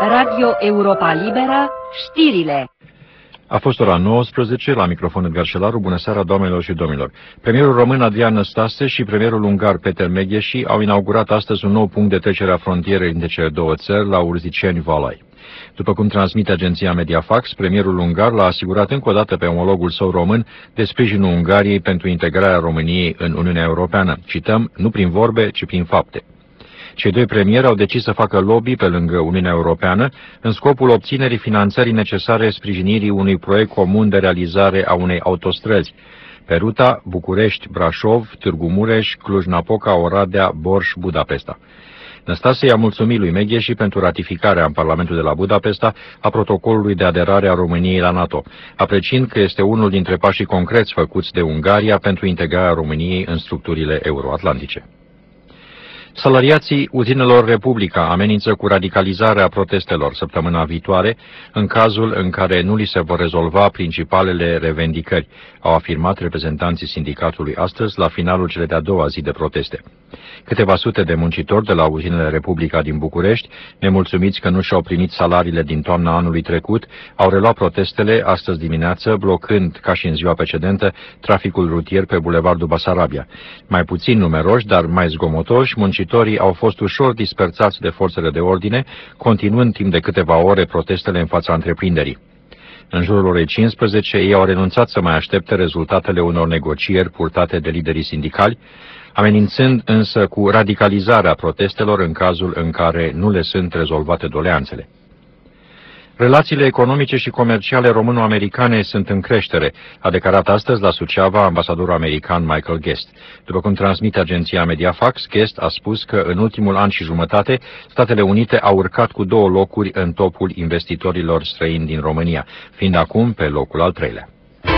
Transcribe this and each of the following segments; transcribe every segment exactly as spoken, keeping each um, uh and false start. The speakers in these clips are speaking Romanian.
Radio Europa Liberă, știrile. A fost ora nouăsprezece, la microfon Edgar Șelaru. Bună seara, doamnelor și domnilor. Premierul român Adrian Năstase și premierul ungar Peter Megheși au inaugurat astăzi un nou punct de trecere a frontierei între cele două țări, la Urziceni-Valai. După cum transmite agenția Mediafax, premierul ungar l-a asigurat încă o dată pe omologul său român de sprijinul Ungariei pentru integrarea României în Uniunea Europeană. Cităm, nu prin vorbe, ci prin fapte. Cei doi premieri au decis să facă lobby pe lângă Uniunea Europeană în scopul obținerii finanțării necesare sprijinirii unui proiect comun de realizare a unei autostrăzi pe ruta București-Brașov, Târgu Mureș, Cluj-Napoca, Oradea, Borș-Budapesta. Năstase i-a mulțumit lui Megheși pentru ratificarea în Parlamentul de la Budapesta a protocolului de aderare a României la NATO, apreciind că este unul dintre pașii concreți făcuți de Ungaria pentru integrarea României în structurile euroatlantice. Salariații uzinelor Republica amenință cu radicalizarea protestelor săptămâna viitoare, în cazul în care nu li se vor rezolva principalele revendicări, au afirmat reprezentanții sindicatului astăzi la finalul cele de-a doua zi de proteste. Câteva sute de muncitori de la uzinele Republica din București, nemulțumiți că nu și-au primit salariile din toamna anului trecut, au reluat protestele astăzi dimineață, blocând, ca și în ziua precedentă, traficul rutier pe bulevardul Basarabia. Mai puțin numeroși, dar mai zgomotoși, muncitorii au fost ușor dispersați de forțele de ordine, continuând timp de câteva ore protestele în fața întreprinderii. În jurul orei cincisprezece, ei au renunțat să mai aștepte rezultatele unor negocieri purtate de liderii sindicali, amenințând însă cu radicalizarea protestelor în cazul în care nu le sunt rezolvate doleanțele. Relațiile economice și comerciale româno-americane sunt în creștere, a declarat astăzi la Suceava ambasadorul american Michael Guest. După cum transmite agenția Mediafax, Guest a spus că în ultimul an și jumătate Statele Unite au urcat cu două locuri în topul investitorilor străini din România, fiind acum pe locul al treilea.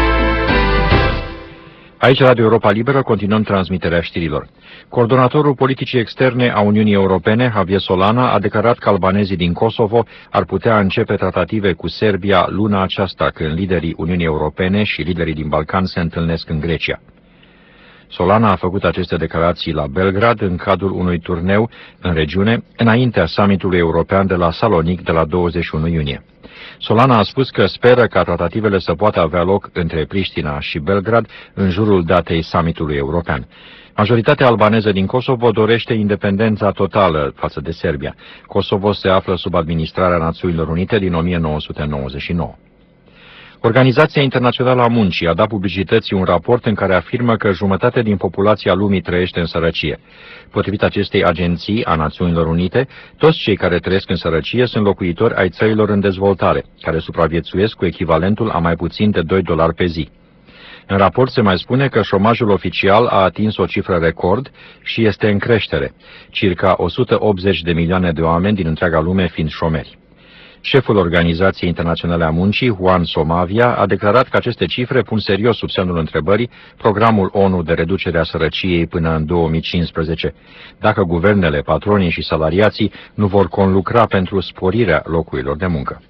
Aici, Radio Europa Liberă, continuăm transmiterea știrilor. Coordonatorul politicii externe a Uniunii Europene, Javier Solana, a declarat că albanezii din Kosovo ar putea începe tratative cu Serbia luna aceasta, când liderii Uniunii Europene și liderii din Balcan se întâlnesc în Grecia. Solana a făcut aceste declarații la Belgrad în cadrul unui turneu în regiune, înaintea summitului european de la Salonic de la douăzeci și unu iunie. Solana a spus că speră ca tratativele să poată avea loc între Priștina și Belgrad în jurul datei summitului european. Majoritatea albaneză din Kosovo dorește independența totală față de Serbia. Kosovo se află sub administrarea Națiunilor Unite din o mie nouă sute nouăzeci și nouă. Organizația Internațională a Muncii a dat publicității un raport în care afirmă că jumătate din populația lumii trăiește în sărăcie. Potrivit acestei agenții a Națiunilor Unite, toți cei care trăiesc în sărăcie sunt locuitori ai țărilor în dezvoltare, care supraviețuiesc cu echivalentul a mai puțin de doi dolari pe zi. În raport se mai spune că șomajul oficial a atins o cifră record și este în creștere, circa o sută optzeci de milioane de oameni din întreaga lume fiind șomeri. Șeful Organizației Internaționale a Muncii, Juan Somavia, a declarat că aceste cifre pun serios sub semnul întrebării programul ONU de reducere a sărăciei până în două mii cincisprezece, dacă guvernele, patronii și salariații nu vor conlucra pentru sporirea locurilor de muncă.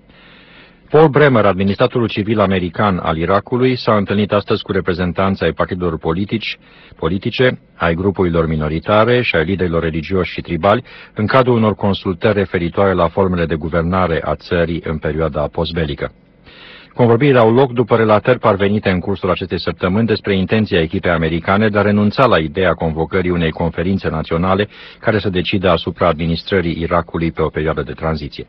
Paul Bremer, administratorul civil american al Irakului, s-a întâlnit astăzi cu reprezentanții ai partidelor politici, politice, ai grupurilor minoritare și ai liderilor religioși și tribali, în cadrul unor consultări referitoare la formele de guvernare a țării în perioada postbelică. Convorbirile au loc după relatări parvenite în cursul acestei săptămâni despre intenția echipei americane de a renunța la ideea convocării unei conferințe naționale care să decidă asupra administrării Irakului pe o perioadă de tranziție.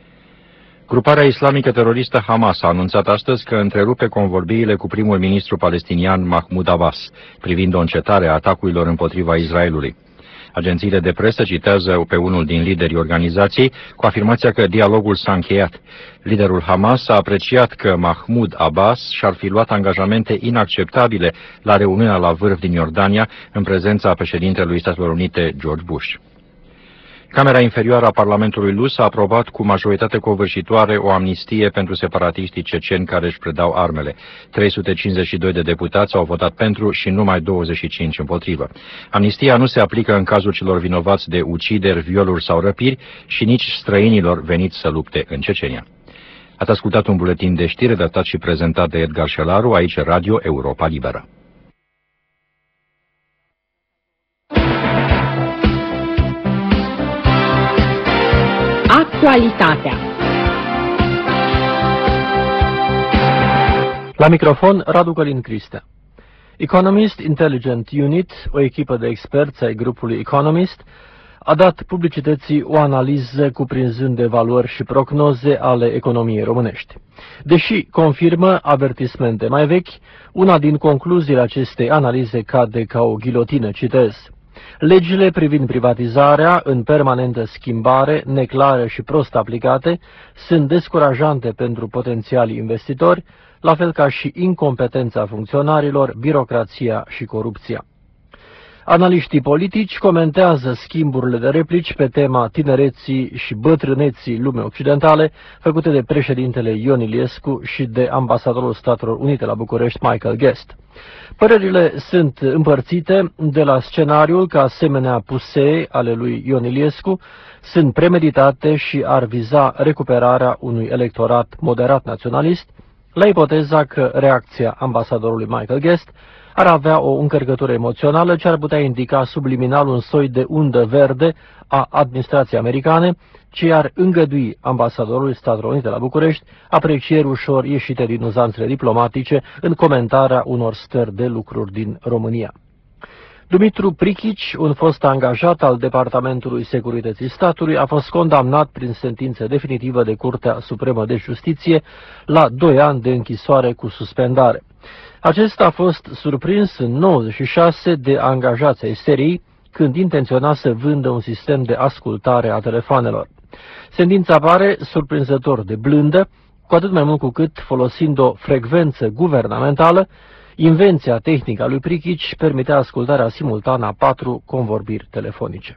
Gruparea islamică teroristă Hamas a anunțat astăzi că întrerupe convorbirile cu primul ministru palestinian Mahmoud Abbas privind o încetare a atacurilor împotriva Israelului. Agențiile de presă citează pe unul din liderii organizației cu afirmația că dialogul s-a încheiat. Liderul Hamas a apreciat că Mahmoud Abbas și-ar fi luat angajamente inacceptabile la reuniunea la vârf din Iordania în prezența președintelui Statelor Unite George Bush. Camera inferioară a Parlamentului rus a aprobat cu majoritate covârșitoare o amnistie pentru separatiștii ceceni care își predau armele. trei sute cincizeci și doi de deputați au votat pentru și numai douăzeci și cinci împotrivă. Amnistia nu se aplică în cazul celor vinovați de ucideri, violuri sau răpiri și nici străinilor veniți să lupte în Cecenia. Ați ascultat un buletin de știri redactat și prezentat de Edgar Șelaru, aici Radio Europa Liberă. Actualitatea. La microfon, Radu Călin Cristea. Economist Intelligent Unit, o echipă de experți ai grupului Economist, a dat publicității o analiză cuprinzând evaluări și prognoze ale economiei românești. Deși confirmă avertismente mai vechi, una din concluziile acestei analize cade ca o ghilotină, citez. Legile privind privatizarea, în permanentă schimbare, neclare și prost aplicate, sunt descurajante pentru potențialii investitori, la fel ca și incompetența funcționarilor, birocrația și corupția. Analiștii politici comentează schimburile de replici pe tema tinereții și bătrâneții lumii occidentale, făcute de președintele Ion Iliescu și de ambasadorul Statelor Unite la București, Michael Guest. Părerile sunt împărțite de la scenariul că asemenea pusee ale lui Ion Iliescu sunt premeditate și ar viza recuperarea unui electorat moderat naționalist, la ipoteza că reacția ambasadorului Michael Guest ar avea o încărcătură emoțională ce ar putea indica subliminal un soi de undă verde a administrației americane, ce ar îngădui ambasadorului Statelor Unite la București aprecieri ușor ieșite din uzanțele diplomatice în comentarea unor stări de lucruri din România. Dumitru Prichici, un fost angajat al Departamentului Securității Statului, a fost condamnat prin sentință definitivă de Curtea Supremă de Justiție la doi ani de închisoare cu suspendare. Acesta a fost surprins în nouăzeci și șase de angajați ai S R I când intenționa să vândă un sistem de ascultare a telefoanelor. Sentința pare surprinzător de blândă, cu atât mai mult cu cât, folosind o frecvență guvernamentală, invenția tehnică a lui Prichici permitea ascultarea simultană a patru convorbiri telefonice.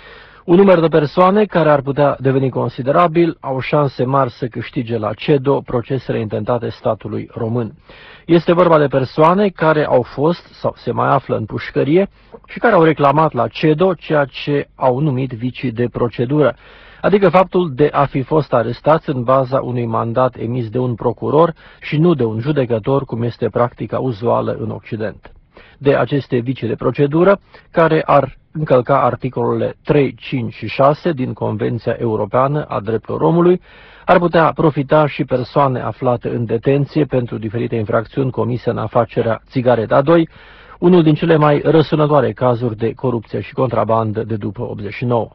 Un număr de persoane care ar putea deveni considerabil au șanse mari să câștige la CEDO procesele intentate statului român. Este vorba de persoane care au fost sau se mai află în pușcărie și care au reclamat la CEDO ceea ce au numit vicii de procedură, adică faptul de a fi fost arestați în baza unui mandat emis de un procuror și nu de un judecător, cum este practica uzuală în Occident. De aceste vicii de procedură, care ar încălca articolele trei, cinci și șase din Convenția Europeană a Drepturilor Omului, ar putea profita și persoane aflate în detenție pentru diferite infracțiuni comise în afacerea Țigareta doi, unul din cele mai răsunătoare cazuri de corupție și contrabandă de după optzeci și nouă.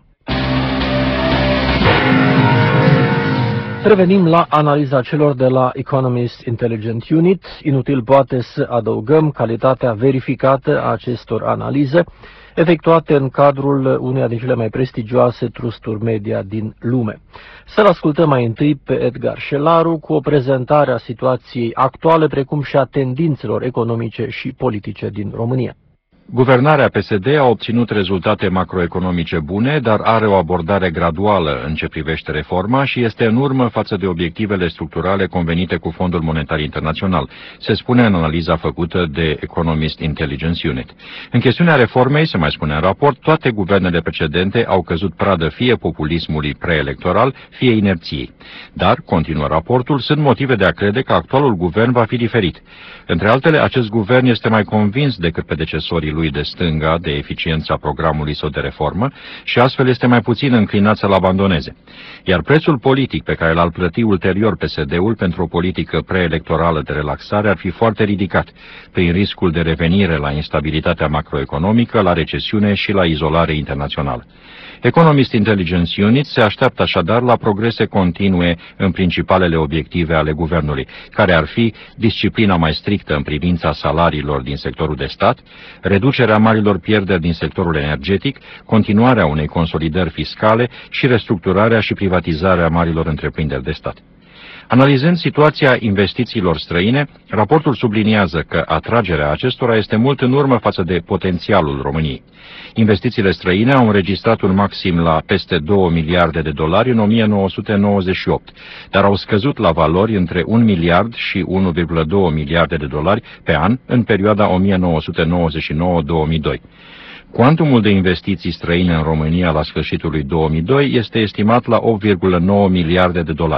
Revenim la analiza celor de la Economist Intelligent Unit. Inutil poate să adăugăm calitatea verificată a acestor analize, efectuate în cadrul uneia din cele mai prestigioase trusturi media din lume. Să-l ascultăm mai întâi pe Edgar Șelaru cu o prezentare a situației actuale, precum și a tendințelor economice și politice din România. Guvernarea P S D a obținut rezultate macroeconomice bune, dar are o abordare graduală în ce privește reforma și este în urmă față de obiectivele structurale convenite cu Fondul Monetar Internațional, se spune în analiza făcută de Economist Intelligence Unit. În chestiunea reformei, se mai spune în raport, toate guvernele precedente au căzut pradă fie populismului preelectoral, fie inerției. Dar, continuă raportul, sunt motive de a crede că actualul guvern va fi diferit. Între altele, acest guvern este mai convins decât predecesorii lui de stânga de eficiența programului său de reformă și astfel este mai puțin înclinat să-l abandoneze. Iar prețul politic pe care l-ar plăti ulterior P S D-ul pentru o politică preelectorală de relaxare ar fi foarte ridicat, prin riscul de revenire la instabilitatea macroeconomică, la recesiune și la izolare internațională. Economist Intelligence Unit se așteaptă așadar la progrese continue în principalele obiective ale guvernului, care ar fi disciplina mai strictă în privința salariilor din sectorul de stat, reducerea marilor pierderi din sectorul energetic, continuarea unei consolidări fiscale și restructurarea și privatizarea marilor întreprinderi de stat. Analizând situația investițiilor străine, raportul subliniază că atragerea acestora este mult în urmă față de potențialul României. Investițiile străine au înregistrat un maxim la peste două miliarde de dolari în o mie nouă sute nouăzeci și opt, dar au scăzut la valori între un miliard și unu virgulă doi miliarde de dolari pe an în perioada o mie nouă sute nouăzeci și nouă - două mii doi. Cuantumul de investiții străine în România la sfârșitul lui două mii doi este estimat la opt virgulă nouă miliarde de dolari.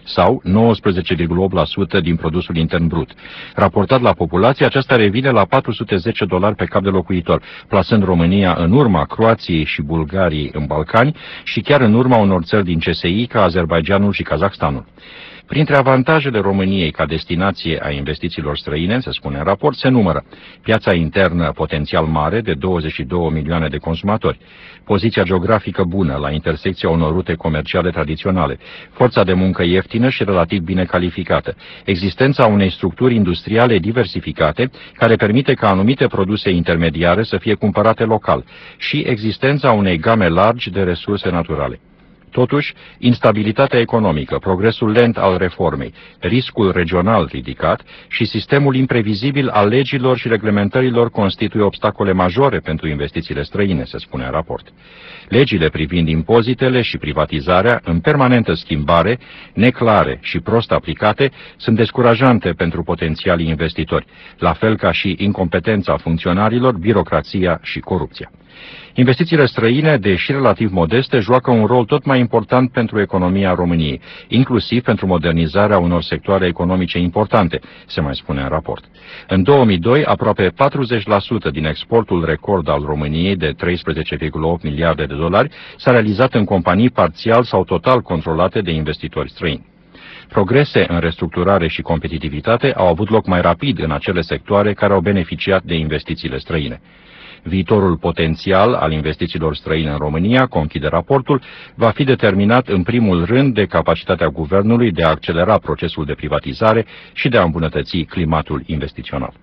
sau nouăsprezece virgulă opt la sută din produsul intern brut. Raportat la populație, aceasta revine la patru sute zece dolari pe cap de locuitor, plasând România în urma Croației și Bulgariei în Balcani și chiar în urma unor țări din C S I ca Azerbaidjanul și Kazahstanul. Printre avantajele României ca destinație a investițiilor străine, se spune în raport, se numără piața internă potențial mare de douăzeci și două milioane de consumatori, poziția geografică bună la intersecția unor rute comerciale tradiționale, forța de muncă ieftină și relativ bine calificată, existența unei structuri industriale diversificate care permite ca anumite produse intermediare să fie cumpărate local și existența unei game largi de resurse naturale. Totuși, instabilitatea economică, progresul lent al reformei, riscul regional ridicat și sistemul imprevizibil al legilor și reglementărilor constituie obstacole majore pentru investițiile străine, se spune în raport. Legile privind impozitele și privatizarea, în permanentă schimbare, neclare și prost aplicate, sunt descurajante pentru potențialii investitori, la fel ca și incompetența funcționarilor, birocrația și corupția. Investițiile străine, deși relativ modeste, joacă un rol tot mai important pentru economia României, inclusiv pentru modernizarea unor sectoare economice importante, se mai spune în raport. În două mii doi, aproape patruzeci la sută din exportul record al României de treisprezece virgulă opt miliarde de dolari s-a realizat în companii parțial sau total controlate de investitori străini. Progrese în restructurare și competitivitate au avut loc mai rapid în acele sectoare care au beneficiat de investițiile străine. Viitorul potențial al investițiilor străine în România, conchide raportul, va fi determinat în primul rând de capacitatea guvernului de a accelera procesul de privatizare și de a îmbunătăți climatul investițional.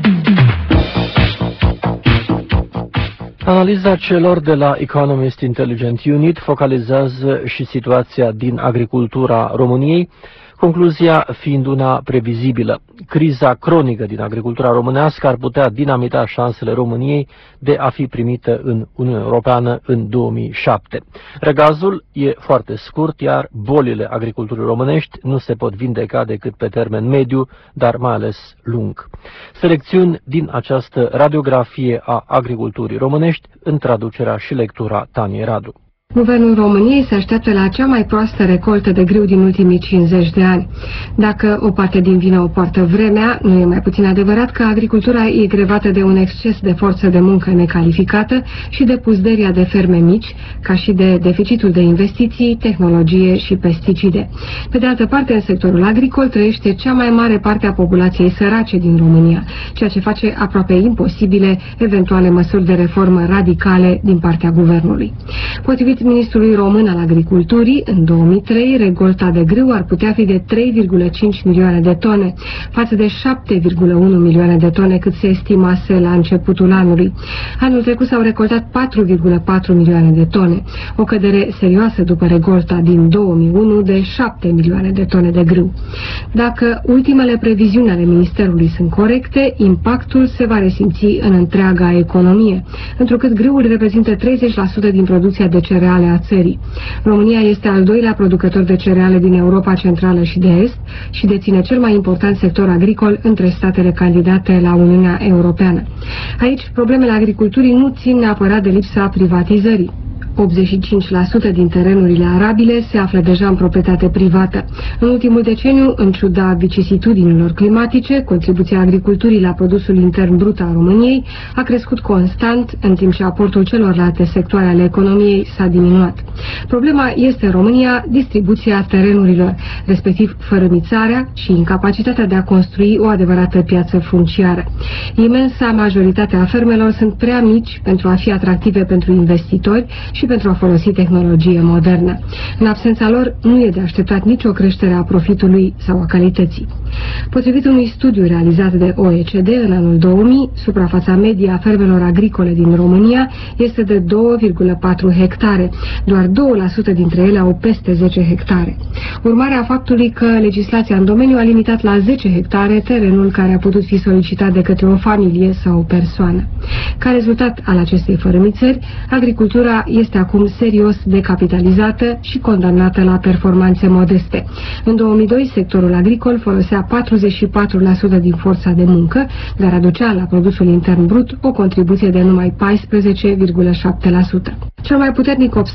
Analiza celor de la Economist Intelligent Unit focalizează și situația din agricultura României, concluzia fiind una previzibilă. Criza cronică din agricultura românească ar putea dinamita șansele României de a fi primită în Uniunea Europeană în două mii șapte. Răgazul e foarte scurt, iar bolile agriculturii românești nu se pot vindeca decât pe termen mediu, dar mai ales lung. Selecțiuni din această radiografie a agriculturii românești în traducerea și lectura Taniei Radu. Guvernul României se așteaptă la cea mai proastă recoltă de grâu din ultimii cincizeci de ani. Dacă o parte din vină o poartă vremea, nu e mai puțin adevărat că agricultura e grevată de un exces de forță de muncă necalificată și de puzderia de ferme mici, ca și de deficitul de investiții, tehnologie și pesticide. Pe de altă parte, în sectorul agricol trăiește cea mai mare parte a populației sărace din România, ceea ce face aproape imposibile eventuale măsuri de reformă radicale din partea guvernului. Potrivit ministrului român al agriculturii, în două mii trei, recolta de grâu ar putea fi de trei virgulă cinci milioane de tone, față de șapte virgulă unu milioane de tone cât se estimase la începutul anului. Anul trecut s-au recoltat patru virgulă patru milioane de tone, o cădere serioasă după recolta din două mii unu de șapte milioane de tone de grâu. Dacă ultimele previziuni ale ministerului sunt corecte, impactul se va resimți în întreaga economie, întrucât grâul reprezintă treizeci la sută din producția de cereale a țării. România este al doilea producător de cereale din Europa Centrală și de Est și deține cel mai important sector agricol între statele candidate la Uniunea Europeană. Aici, problemele agriculturii nu țin neapărat de lipsa privatizării. optzeci și cinci la sută din terenurile arabile se află deja în proprietate privată. În ultimul deceniu, în ciuda vicisitudinilor climatice, contribuția agriculturii la produsul intern brut al României a crescut constant, în timp ce aportul celorlalte sectoare ale economiei s-a diminuat. Problema este în România distribuția terenurilor, respectiv fărâmițarea și incapacitatea de a construi o adevărată piață funciară. Imensa majoritate a fermelor sunt prea mici pentru a fi atractive pentru investitori și pentru a folosi tehnologie modernă. În absența lor, nu e de așteptat nicio creștere a profitului sau a calității. Potrivit unui studiu realizat de O E C D în anul două mii, suprafața medie a fermelor agricole din România este de două virgulă patru hectare. Doar două la sută dintre ele au peste zece hectare. Urmarea faptului că legislația în domeniu a limitat la zece hectare terenul care a putut fi solicitat de către o familie sau o persoană. Ca rezultat al acestei fărâmițări, agricultura este acum serios decapitalizată și condamnată la performanțe modeste. În două mii doi, sectorul agricol folosea patruzeci și patru la sută din forța de muncă, dar aducea la produsul intern brut o contribuție de numai paisprezece virgulă șapte la sută. Cel mai puternic obstacol în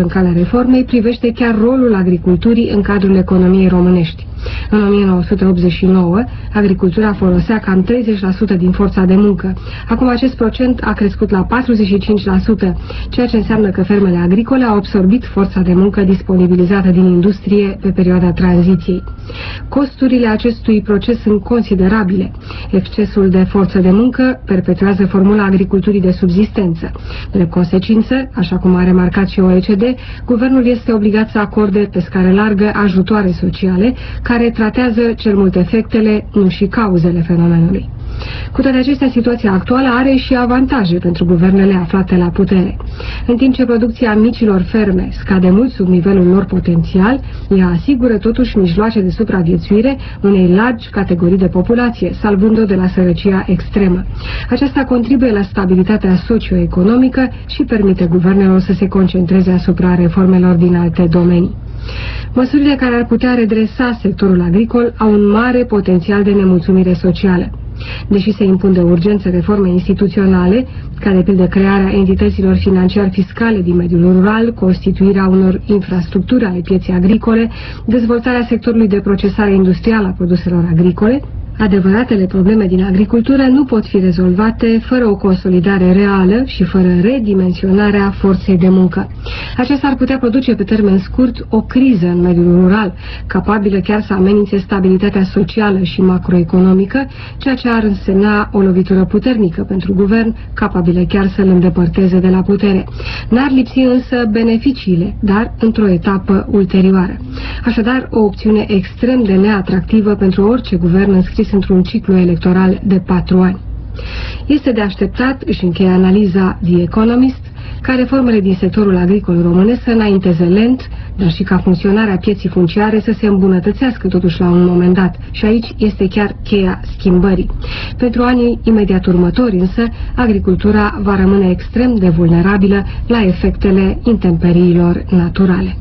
calea reformei privește chiar rolul agriculturii în cadrul economiei românești. În o mie nouă sute optzeci și nouă, agricultura folosea cam treizeci la sută din forța de muncă. Acum acest procent a crescut la patruzeci și cinci la sută, ceea ce înseamnă că fermele agricole au absorbit forța de muncă disponibilizată din industrie pe perioada tranziției. Costurile acestui proces sunt considerabile. Excesul de forță de muncă perpetuează formula agriculturii de subzistență. De consecință, așa cum a remarcat și O E C D, guvernul este obligat să acorde pe scară largă ajutoare sociale care tratează cel mult efectele, nu și cauzele fenomenului. Cu toate acestea, situația actuală are și avantaje pentru guvernele aflate la putere. În timp ce producția micilor ferme scade mult sub nivelul lor potențial, ea asigură totuși mijloace de supraviețuire unei largi categorii de populație, salvând-o de la sărăcia extremă. Aceasta contribuie la stabilitatea socioeconomică și permite guvernelor să se concentreze asupra reformelor din alte domenii. Măsurile care ar putea redresa sectorul agricol au un mare potențial de nemulțumire socială. Deși se impun de urgență reforme instituționale, ca de pildă crearea entităților financiar-fiscale din mediul rural, constituirea unor infrastructuri ale pieței agricole, dezvoltarea sectorului de procesare industrială a produselor agricole, adevăratele probleme din agricultură nu pot fi rezolvate fără o consolidare reală și fără redimensionarea forței de muncă. Aceasta ar putea produce pe termen scurt o criză în mediul rural, capabilă chiar să amenințe stabilitatea socială și macroeconomică, ceea ce ar însemna o lovitură puternică pentru guvern, capabilă chiar să-l îndepărteze de la putere. N-ar lipsi însă beneficiile, dar într-o etapă ulterioară. Așadar, o opțiune extrem de neatractivă pentru orice guvern înscris într-un ciclu electoral de patru ani. Este de așteptat, își încheie analiza The Economist, ca reformele din sectorul agricol românesc să înainteze lent, dar și ca funcționarea pieții funciare să se îmbunătățească totuși la un moment dat. Și aici este chiar cheia schimbării. Pentru anii imediat următori însă, agricultura va rămâne extrem de vulnerabilă la efectele intemperiilor naturale.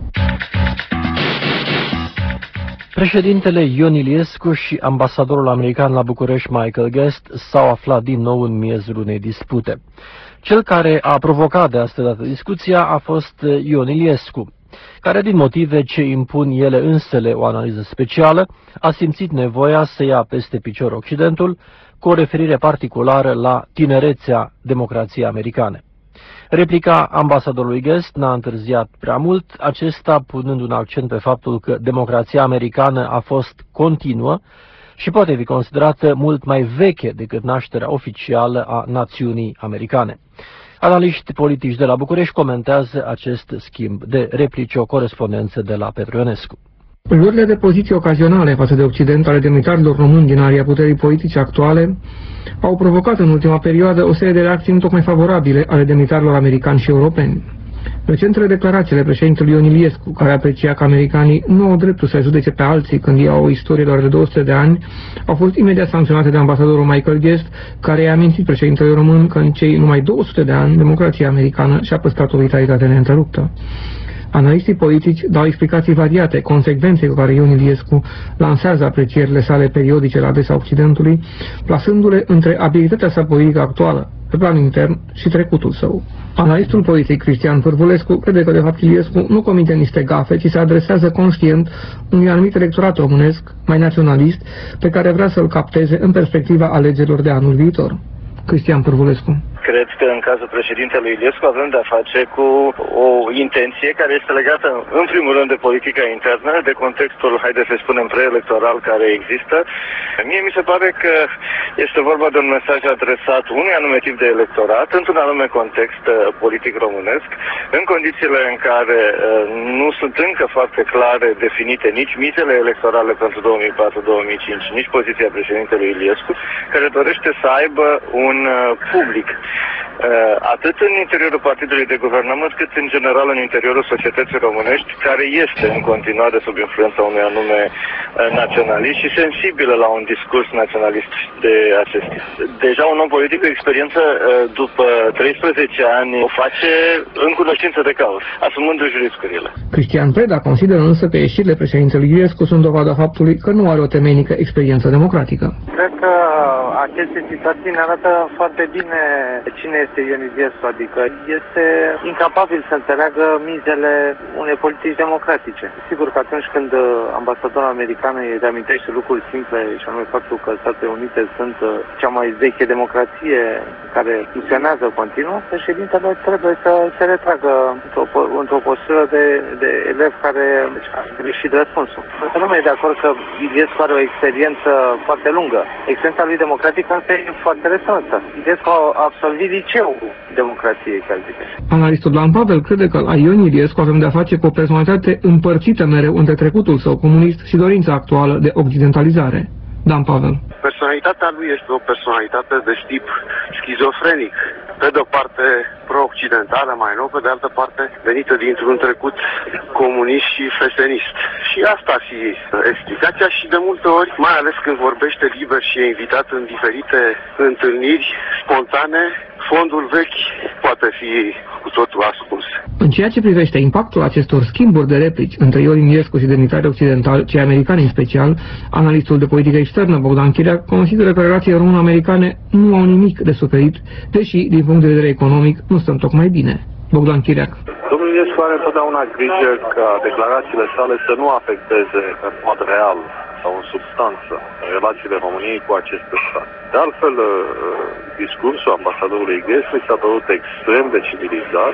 Președintele Ion Iliescu și ambasadorul american la București, Michael Guest, s-au aflat din nou în miezul unei dispute. Cel care a provocat de asta dată discuția a fost Ion Iliescu, care, din motive ce impun ele însele o analiză specială, a simțit nevoia să ia peste picior Occidentul, cu o referire particulară la tinerețea democrației americane. Replica ambasadorului Guest n-a întârziat prea mult, acesta punând un accent pe faptul că democrația americană a fost continuă și poate fi considerată mult mai veche decât nașterea oficială a națiunii americane. Analiști politici de la București comentează acest schimb de replici, o corespondență de la Petru Ionescu. Luările de poziții ocazionale față de Occident ale demnitarilor români din aria puterii politice actuale au provocat în ultima perioadă o serie de reacții nu tocmai favorabile ale demnitarilor americani și europeni. Recentele declarații ale președintelui Ion Iliescu, care aprecia că americanii nu au dreptul să judece pe alții când ei au o istorie doar de două sute de ani, au fost imediat sancționate de ambasadorul Michael Guest, care i-a amintit președintelui român că în cei numai două sute de ani democrația americană și-a păstrat o vitalitate neîntreruptă. Analiștii politici dau explicații variate consecvenței cu care Ion Iliescu lansează aprecierile sale periodice la adresa Occidentului, plasându-le între abilitatea sa politică actuală, pe plan intern, și trecutul său. Analistul politic Cristian Pârvulescu crede că de fapt Iliescu nu comite niște gafe, ci se adresează conștient unui anumit electorat românesc, mai naționalist, pe care vrea să-l capteze în perspectiva alegerilor de anul viitor. Cristian Pârvulescu. Cred că în cazul președintelui Iliescu avem de-a face cu o intenție care este legată în primul rând de politica internă, de contextul, haideți să spunem, preelectoral care există. Mie mi se pare că este vorba de un mesaj adresat unui anume tip de electorat, într-un anume context politic românesc, în condițiile în care nu sunt încă foarte clare definite nici mizele electorale pentru două mii patru două mii cinci, nici poziția președintelui Iliescu, care dorește să aibă un public atât în interiorul partidului de guvernământ, cât în general în interiorul societății românești, care este în continuare sub influența unui anume naționalist și sensibilă la un discurs naționalist de acest tip. Deja un om politic cu experiență, după treisprezece ani, o face în cunoștință de cauză, asumându-și riscurile. Cristian Preda consideră însă că ieșirile președintelui Iliescu sunt dovada faptului că nu are o temeinică experiență democratică. Cred că aceste situații ne arată foarte bine cine este Ion Iliescu, adică este incapabil să înțeleagă mizele unei politici democratice. Sigur că atunci când ambasadorul american îi reamintește lucruri simple, și anume faptul că Statele Unite sunt cea mai veche democrație care funcționează continuu, președintele trebuie să se retragă într-o, într-o postură de, de elev care a greșit răspunsul. Toată lumea e de acord că Iliescu are o experiență foarte lungă. Experiența lui democratică însă e foarte restrânsă. Iliescu a absolvit liceul democrației, ca zic. Analistul Dan Pavel crede că la Ion Iliescu avem de-a face cu o personalitate împărțită mereu între trecutul său comunist și dorința actuală de occidentalizare. Dan Pavel. Personalitatea lui este o personalitate de tip schizofrenic. Pe de o parte pro-occidentală mai nou, pe de altă parte venită dintr-un trecut comunist și fesenist. Și asta ar fi explicația și de multe ori, mai ales când vorbește liber și e invitat în diferite întâlniri spontane, fondul vechi poate fi cu totul ascuns. În ceea ce privește impactul acestor schimburi de replici între Ion Iliescu și demnitarii occidentali, cei americani în special, analistul de politică externă Bogdan Chiriac consideră că relațiile româno-americane nu au nimic de suferit, deși, din punct de vedere economic, nu stăm tocmai bine. Bogdan Chiriac. Domnul Iliescu are întotdeauna grijă ca declarațiile sale să nu afecteze în mod real sau în substanță relațiile României cu aceste state. De altfel, discursul ambasadorului Iliescu s-a părut extrem de civilizat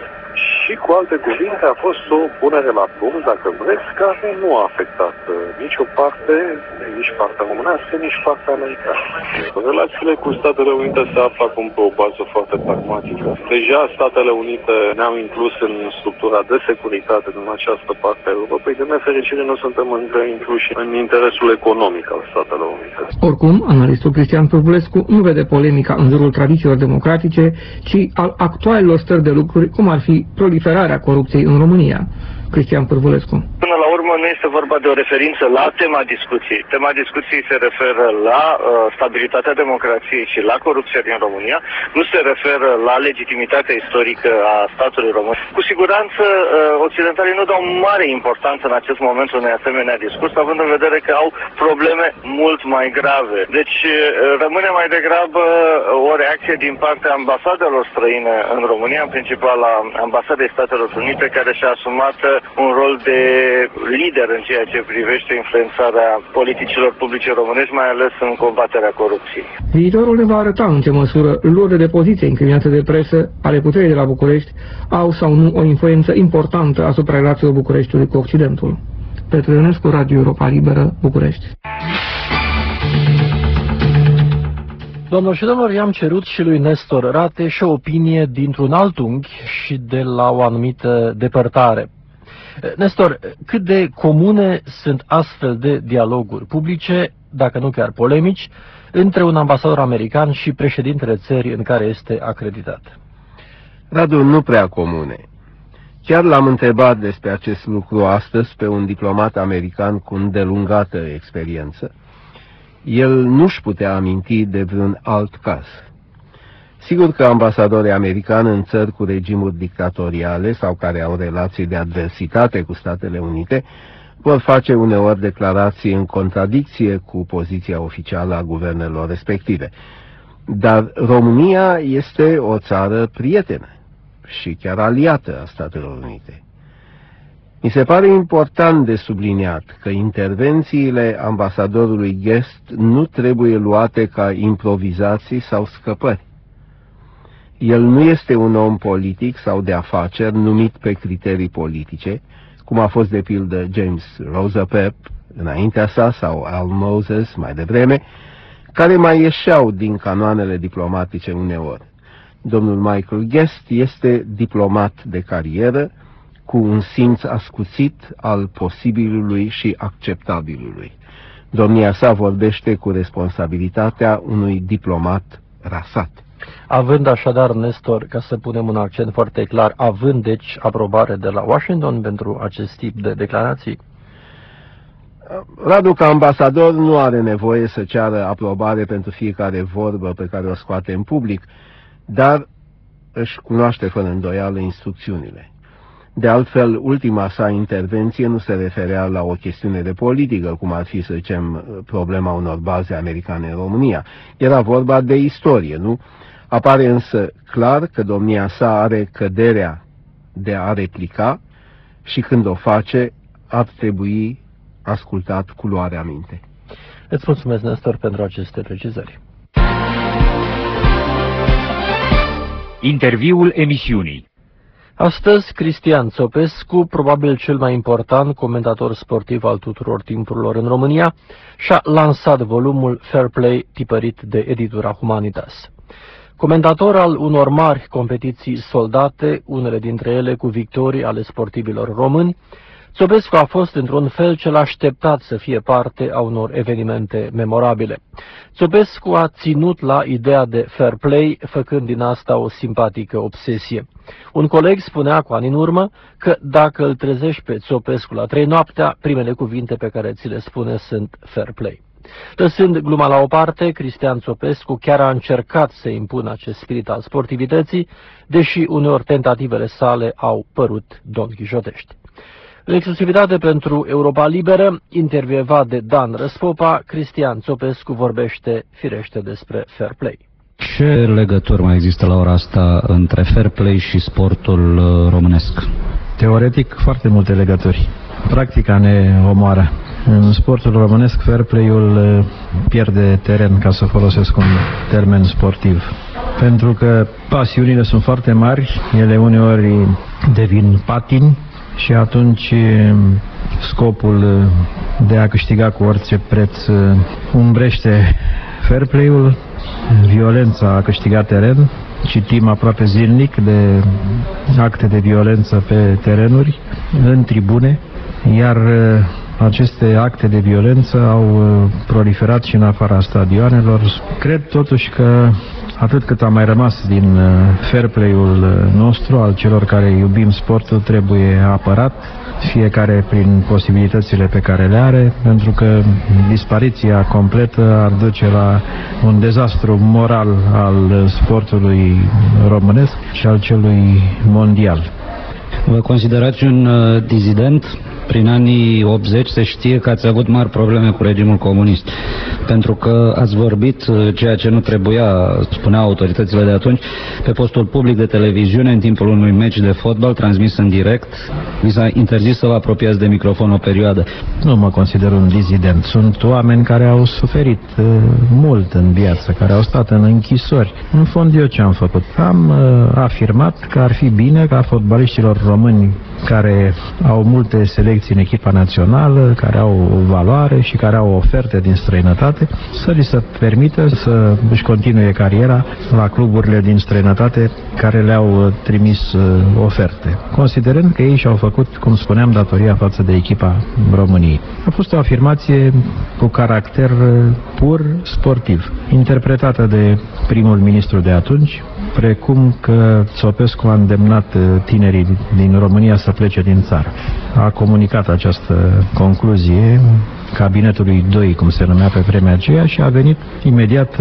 și, cu alte cuvinte, a fost o punere la punct, dacă vreți, care nu a afectat nici o parte, nici partea românească, nici partea americană. Relațiile cu Statele Unite se află acum pe o bază foarte pragmatică. Deja Statele Unite ne-au inclus în structura de securitate din această parte a Europei. De nefericire, nu suntem încă incluși în interesul economic al Statelor Unite. Oricum, analistul Cristian Pârvulescu nu vede polemica în jurul tradițiilor democratice, ci al actualelor stări de lucruri, cum ar fi proliferarea corupției în România. Cristian Pârvulescu. Până la urmă nu este vorba de o referință la tema discuției. Tema discuției se referă la uh, stabilitatea democrației și la corupția din România, nu se referă la legitimitatea istorică a statului român. Cu siguranță uh, occidentalii nu dau mare importanță în acest moment unei asemenea discurs, având în vedere că au probleme mult mai grave. Deci uh, rămâne mai degrabă o reacție din partea ambasadelor străine în România, în principal a ambasadei Statelor Unite, care și-a asumat un rol de lider în ceea ce privește influențarea politicilor publice românești, mai ales în combaterea corupției. Viitorul ne va arăta în ce măsură luările de poziție incriminate de presă ale puterii de la București au sau nu o influență importantă asupra relațiilor Bucureștiului cu Occidentul. Petru Ionescu, Radio Europa Liberă, București. Domnul și domnilor, i-am cerut și lui Nestor Rate și o opinie dintr-un alt unghi și de la o anumită depărtare. Nestor, cât de comune sunt astfel de dialoguri publice, dacă nu chiar polemici, între un ambasador american și președintele țării în care este acreditat? Radu, nu prea comune. Chiar l-am întrebat despre acest lucru astăzi pe un diplomat american cu îndelungată experiență. El nu-și putea aminti de vreun alt caz. Sigur că ambasadorii americani în țări cu regimuri dictatoriale sau care au relații de adversitate cu Statele Unite vor face uneori declarații în contradicție cu poziția oficială a guvernelor respective. Dar România este o țară prietenă și chiar aliată a Statelor Unite. Mi se pare important de subliniat că intervențiile ambasadorului Guest nu trebuie luate ca improvizații sau scăpări. El nu este un om politic sau de afaceri numit pe criterii politice, cum a fost de pildă James Rosa Pep înaintea sa sau Al Moses mai devreme, care mai ieșeau din canoanele diplomatice uneori. Domnul Michael Guest este diplomat de carieră, cu un simț ascuțit al posibilului și acceptabilului. Domnia sa vorbește cu responsabilitatea unui diplomat rasat. Având așadar, Nestor, ca să punem un accent foarte clar, având deci aprobare de la Washington pentru acest tip de declarații? Radu, ca ambasador, nu are nevoie să ceară aprobare pentru fiecare vorbă pe care o scoate în public, dar își cunoaște fără îndoială instrucțiunile. De altfel, ultima sa intervenție nu se referea la o chestiune de politică, cum ar fi, să zicem, problema unor baze americane în România. Era vorba de istorie, nu? Apare însă clar că domnia sa are căderea de a replica și când o face, ar trebui ascultat cu luarea minte. Îți mulțumesc, Nestor, pentru aceste precizări. Interviul emisiunii. Astăzi, Cristian Țopescu, probabil cel mai important comentator sportiv al tuturor timpurilor în România, și-a lansat volumul Fair Play, tipărit de editura Humanitas. Comentator al unor mari competiții soldate, unele dintre ele cu victorii ale sportivilor români, Țopescu a fost într-un fel cel așteptat să fie parte a unor evenimente memorabile. Țopescu a ținut la ideea de fair play, făcând din asta o simpatică obsesie. Un coleg spunea cu ani în urmă că dacă îl trezești pe Țopescu la trei noaptea, primele cuvinte pe care ți le spune sunt fair play. Lăsând gluma la o parte, Cristian Țopescu chiar a încercat să impună acest spirit al sportivității, deși uneori tentativele sale au părut donchijotești. În exclusivitate pentru Europa Liberă, intervievat de Dan Răspopa, Cristian Țopescu vorbește firește despre fair play. Ce legături mai există la ora asta între fair play și sportul românesc? Teoretic, foarte multe legături. Practica ne omoară. În sportul românesc, fair play-ul pierde teren, ca să folosesc un termen sportiv. Pentru că pasiunile sunt foarte mari, ele uneori devin patini, și atunci scopul de a câștiga cu orice preț umbrește fair play-ul, violența a câștigat teren, citim aproape zilnic de acte de violență pe terenuri, în tribune, iar aceste acte de violență au proliferat și în afara stadioanelor. Cred totuși că atât cât a mai rămas din fair play-ul nostru, al celor care iubim sportul, trebuie apărat, fiecare prin posibilitățile pe care le are, pentru că dispariția completă ar duce la un dezastru moral al sportului românesc și al celui mondial. Vă considerați un uh, dizident? Prin anii optzeci se știe că ați avut mari probleme cu regimul comunist, pentru că ați vorbit ceea ce nu trebuia, spuneau autoritățile de atunci, pe postul public de televiziune în timpul unui meci de fotbal transmis în direct. Vi s-a interzis să vă apropiați de microfon o perioadă. Nu mă consider un dizident. Sunt oameni care au suferit uh, mult în viață, care au stat în închisori. În fond, eu ce am făcut? Am uh, afirmat că ar fi bine ca fotbaliștilor români care au multe selecții în echipa națională, care au o valoare și care au oferte din străinătate, să li se permită să își continue cariera la cluburile din străinătate care le-au trimis oferte, considerând că ei și-au făcut, cum spuneam, datoria față de echipa României. A fost o afirmație cu caracter pur sportiv, interpretată de primul ministru de atunci, precum că Țopescu a îndemnat tinerii din România să plece din țară. A comunicat această concluzie cabinetului doi, cum se numea pe vremea aceea, și a venit imediat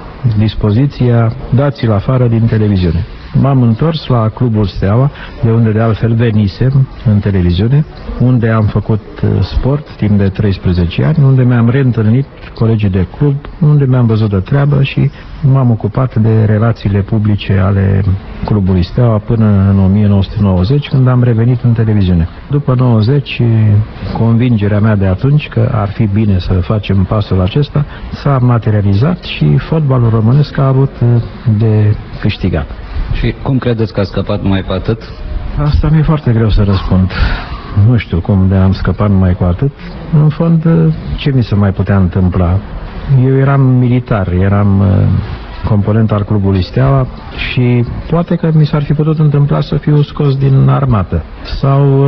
dispoziția dați-l afară din televiziune. M-am întors la Clubul Steaua, de unde de altfel venisem în televiziune, unde am făcut sport timp de treisprezece ani, unde mi-am reîntâlnit colegii de club, unde mi-am văzut de treabă și m-am ocupat de relațiile publice ale Clubului Steaua până în o mie nouă sute nouăzeci, când am revenit în televiziune. După nouăzeci, convingerea mea de atunci că ar fi bine să facem pasul acesta s-a materializat și fotbalul românesc a avut de câștigat. Și cum credeți că a scăpat numai pe atât? Asta mi-e foarte greu să răspund. Nu știu cum de am scăpat numai cu atât. În fond, ce mi se mai putea întâmpla? Eu eram militar, eram component al Clubului Steaua și poate că mi s-ar fi putut întâmpla să fiu scos din armată sau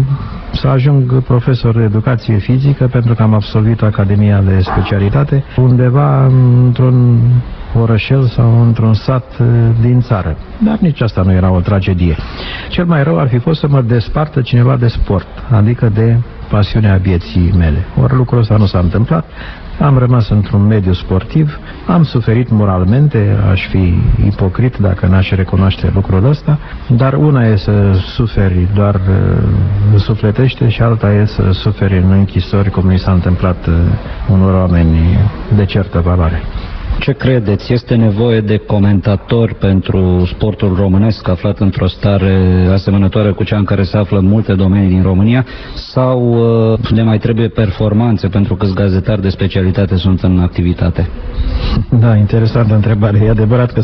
să ajung profesor de educație fizică, pentru că am absolvit Academia de Specialitate undeva într-un orășel sau într-un sat din țară. Dar nici asta nu era o tragedie. Cel mai rău ar fi fost să mă despartă cineva de sport, adică de pasiunea vieții mele. Ori lucrul ăsta nu s-a întâmplat. Am rămas într-un mediu sportiv, am suferit moralmente, aș fi ipocrit dacă n-aș recunoaște lucrul ăsta, dar una e să suferi doar uh, sufletește și alta e să suferi în închisori, cum mi s-a întâmplat uh, unor oameni de certă valoare. Ce credeți? Este nevoie de comentatori pentru sportul românesc aflat într-o stare asemănătoare cu cea în care se află multe domenii din România sau uh, ne mai trebuie performanțe pentru că gazetari de specialitate sunt în activitate? Da, interesantă întrebare. E adevărat că